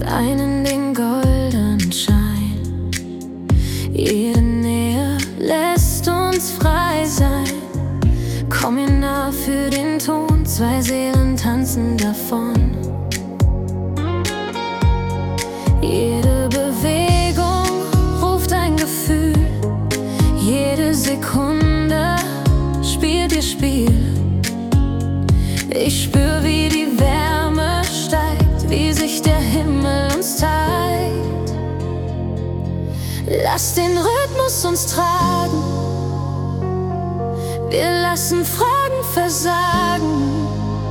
deinen den goldenen Schein. Jede Nähe lässt uns frei sein. Komm mir nah für den Ton, zwei Seelen tanzen davon. Jede Bewegung ruft ein Gefühl, jede Sekunde spielt ihr Spiel. Ich spür, wie die Wärme steigt, wie sich der Himmel uns teilt. Lass den Rhythmus uns tragen, wir lassen Fragen versagen.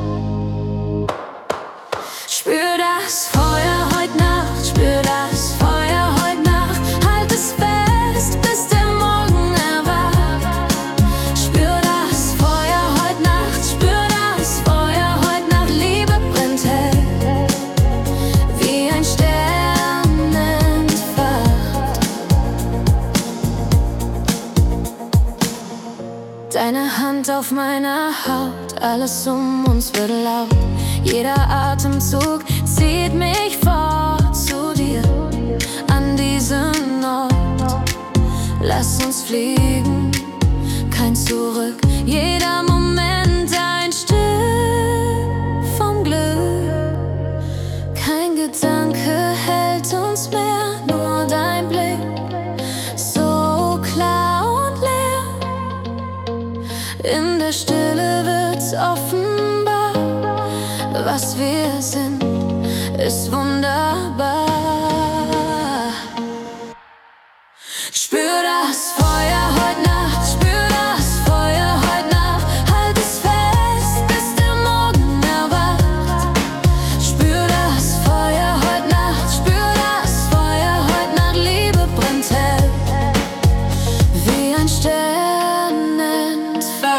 Spür das Feuer heute Nacht, spür das Feuer heute Nacht. Halt es fest, bis der Morgen erwacht. Spür das Feuer heute Nacht, spür das Feuer heute Nacht. Liebe brennt hell, wie ein Stern entfacht. Deine Hand auf meiner Haut, alles um uns wird laut. Jeder Atemzug zieht mich fort zu dir, an diesen Ort. Lass uns fliegen, kein Zurück. Jeder Moment ein Stück vom Glück. Kein Gedanke hält uns mehr, nur dein Blick, so klar und leer. In der Stille wird's offenbar, was wir sind, ist wunderbar. Spür das Feuer heute Nacht, spür das Feuer heute Nacht. Halt es fest, bis der Morgen erwacht. Spür das Feuer heute Nacht, spür das Feuer heute Nacht. Liebe brennt hell, wie ein Stern entfacht.